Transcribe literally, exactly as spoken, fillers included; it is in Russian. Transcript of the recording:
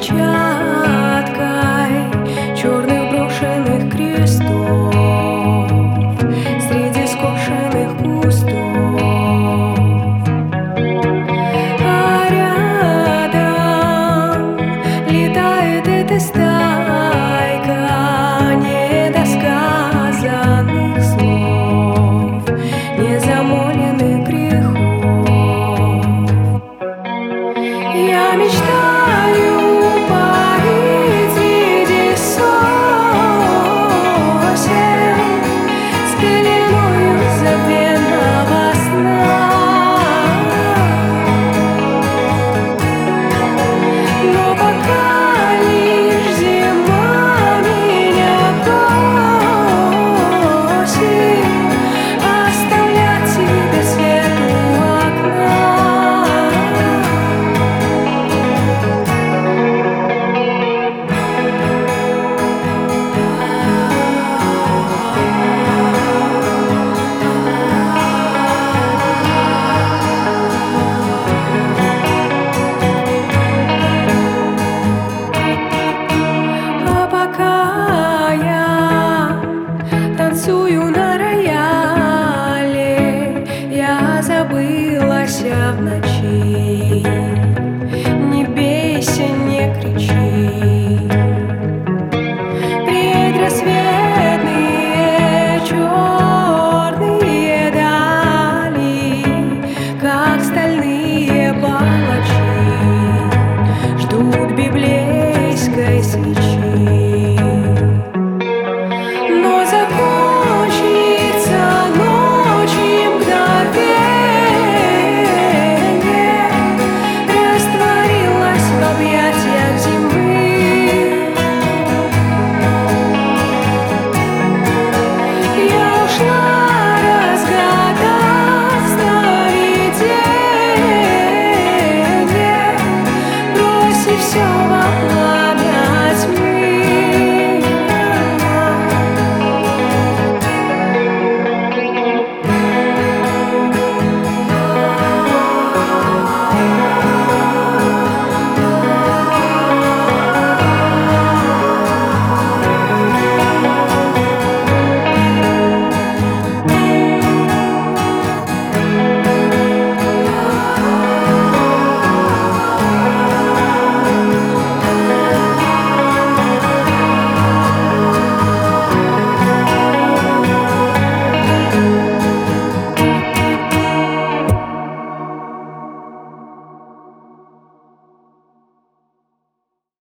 черных брошенных крестов среди скошенных кустов. А рядом летает эта стайка недосказанных слов, незамоленных грехов. Я мечтаю парить среди сосен с пеленою забвенного сна. Но пока лишь зима меня просит оставлять тебе свет у окна. Пока я танцую на рояле, я забылась в ночи. Не бейся, не кричи. Предрассвет